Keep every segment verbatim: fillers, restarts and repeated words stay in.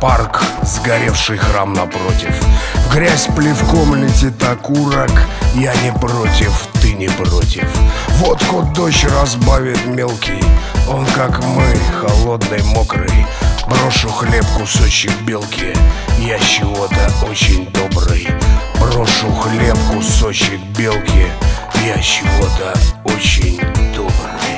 парк, сгоревший храм напротив. В грязь плевком летит окурок. Я не против, ты не против. Водку дождь разбавит мелкий. Он, как мы, холодный, мокрый. Брошу хлеб, кусочек белки. Я чего-то очень добрый. Брошу хлеб, кусочек белки. Я чего-то очень добрый.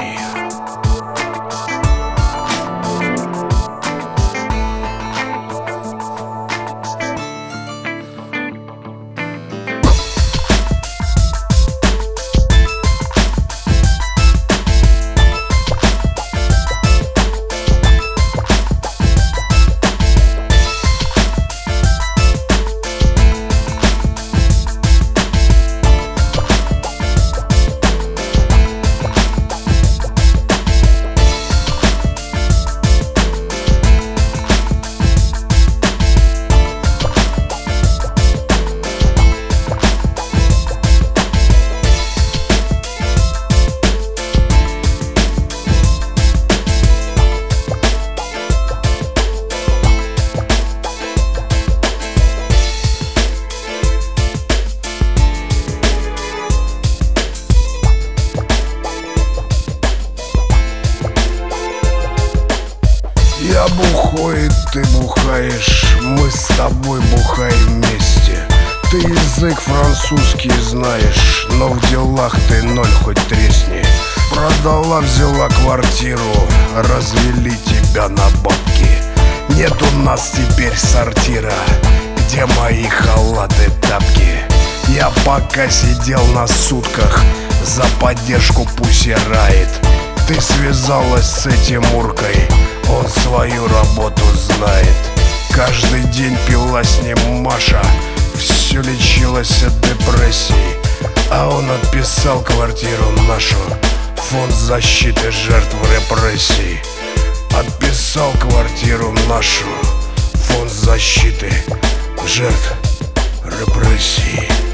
Я бухой, ты бухаешь, мы с тобой бухаем вместе. Ты язык французский знаешь, но в делах ты ноль, хоть тресни. Продала, взяла квартиру, развели тебя на бабки. Нет у нас теперь сортира, где мои халаты, тапки. Я пока сидел на сутках, за поддержку Пусси Райт. Ты связалась с этим уркой, он свою работу знает. Каждый день пила с ним Маша, все лечилось от депрессии. А он отписал квартиру нашу, фонд защиты жертв репрессий. Отписал квартиру нашу, фонд защиты жертв репрессий.